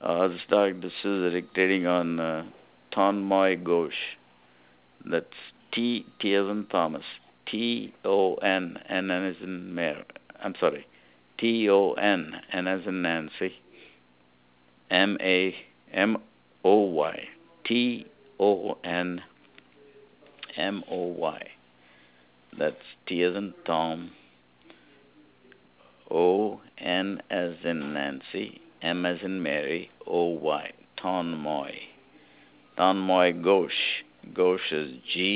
This diagnosis is dictating on Tonmoy Ghosh. That's T as in Thomas. Ton as in Mary. I'm sorry. Ton as in Nancy. Moy. Tonmoy. That's T as in Tom. O N as in Nancy. M as in Mary. O Y. Tonmoy. Tanmoy Ghosh. Ghosh is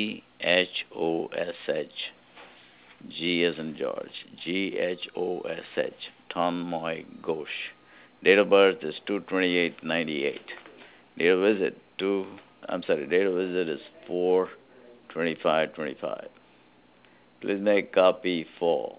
Ghosh. G as in George. Ghosh. Tanmoy Ghosh. Date of birth is 2/28/98. Date of visit date of visit is 4/25/25. Please make copy for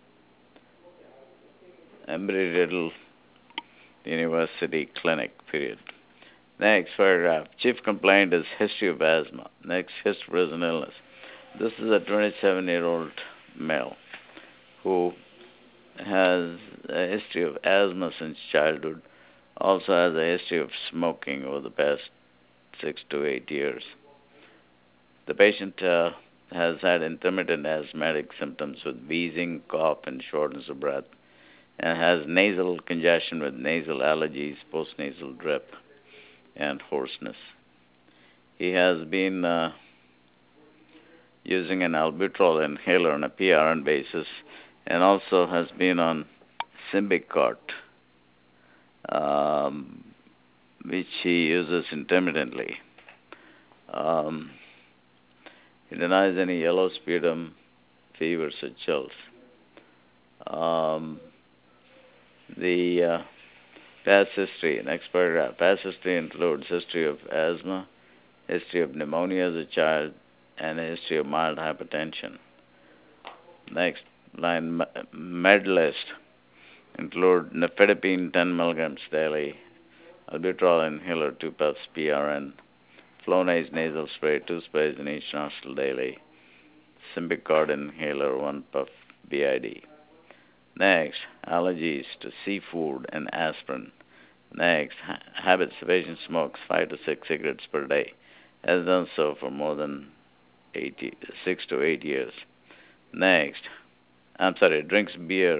Embry-Riddle University Clinic, period. Next paragraph. Chief complaint is history of asthma. Next, history of prison illness. This is a 27-year-old male who has a history of asthma since childhood, also has a history of smoking over the past 6 to 8 years. The patient has had intermittent asthmatic symptoms with wheezing, cough, and shortness of breath, and has nasal congestion with nasal allergies, postnasal drip, and hoarseness. He has been using an albuterol inhaler on a PRN basis and also has been on Symbicort, um, which he uses intermittently. Um, he denies any yellow sputum, fevers, or chills. Um, the past history, next paragraph. Past history includes history of asthma, history of pneumonia as a child, and a history of mild hypertension. Next line, med list include nifedipine 10 milligrams daily, albuterol inhaler 2 puffs PRN, Flonase nasal spray 2 sprays in each nostril daily, Symbicort inhaler 1 puff BID. Next, allergies to seafood and aspirin. Next, habits. The patient smokes 5 to 6 cigarettes per day. Has done so for more than 6 to 8 years. Next, drinks beer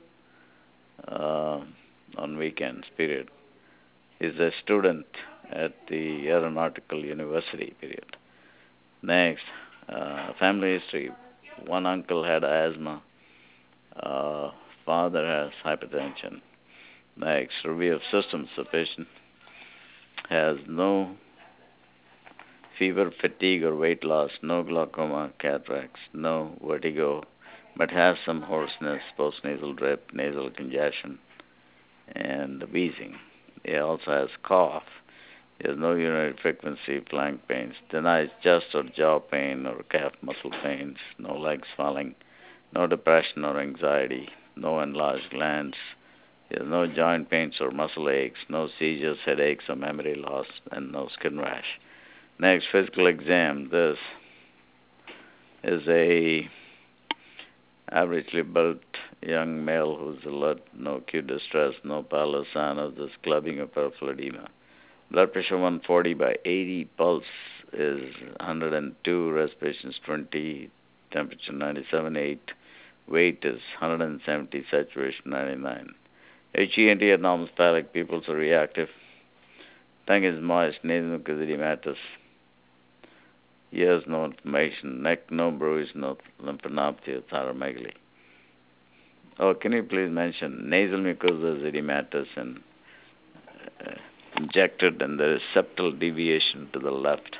uh, on weekends, period. Is a student at the Aeronautical University, period. Next, family history. One uncle had asthma. Uh, Father has hypertension. Next, review of systems. The patient has no fever, fatigue, or weight loss, no glaucoma, cataracts, no vertigo, but has some hoarseness, postnasal drip, nasal congestion, and wheezing. He also has cough. He has no urinary frequency, flank pains, denies chest or jaw pain or calf muscle pains, no leg swelling, no depression or anxiety, no enlarged glands. He has no joint pains or muscle aches, no seizures, headaches, or memory loss, and no skin rash. Next, physical exam. This is a averagely built young male who's alert, no acute distress, no pallor sign of this clubbing or peripheral edema. Blood pressure 140/80, pulse is 102, respirations 20, temperature 97.8, weight is 170, saturation 99. HENT atmospheric, pupils are reactive, tongue is moist, nasal mucus edematous, ears no inflammation, neck no bruise, no lymphadenopathy or thyromegaly. Oh, can you please mention nasal mucosa is edematous and injected, and there is septal deviation to the left.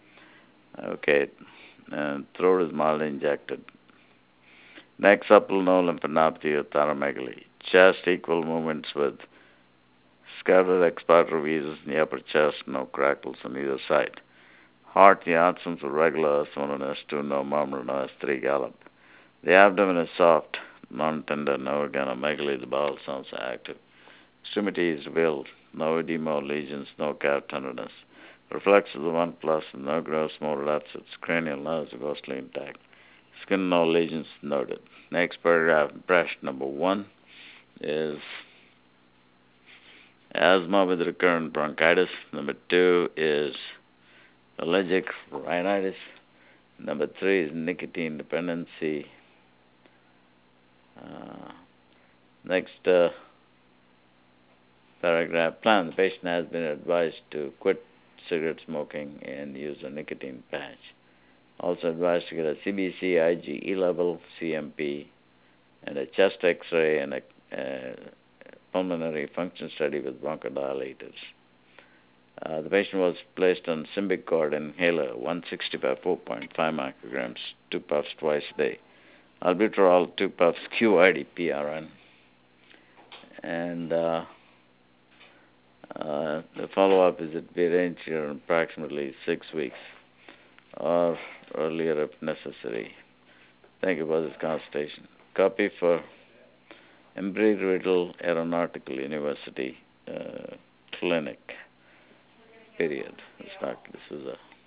Okay, throat is mildly injected. Neck supple, no lymphadenopathy or thyromegaly. Chest equal movements with scattered expiratory wheezes in the upper chest, no crackles on either side. Heart, the absence of regular S1 and S2, no murmur, no S3 gallop. The abdomen is soft, non-tender, no organomegaly, the bowel sounds active. Extremity is veiled, no edema or lesions, no calf tenderness. Reflexes of 1 plus, no gross motor abscess, cranial nerves are ghostly intact. Skin, no lesions noted. Next paragraph, impression number 1 is asthma with recurrent bronchitis. Number 2 is allergic rhinitis. Number 3 is nicotine dependency. Next paragraph. Plan. The patient has been advised to quit cigarette smoking and use a nicotine patch. Also advised to get a CBC, IgE level, CMP, and a chest X-ray and a pulmonary function study with bronchodilators. The patient was placed on Symbicort inhaler, 160 by 4.5 micrograms, 2 puffs twice a day. Albuterol, 2 puffs, QID PRN. And the follow-up is to be arranged here in approximately 6 weeks or earlier if necessary. Thank you for this consultation. Copy for Embry-Riddle Aeronautical University Clinic. Period. This is a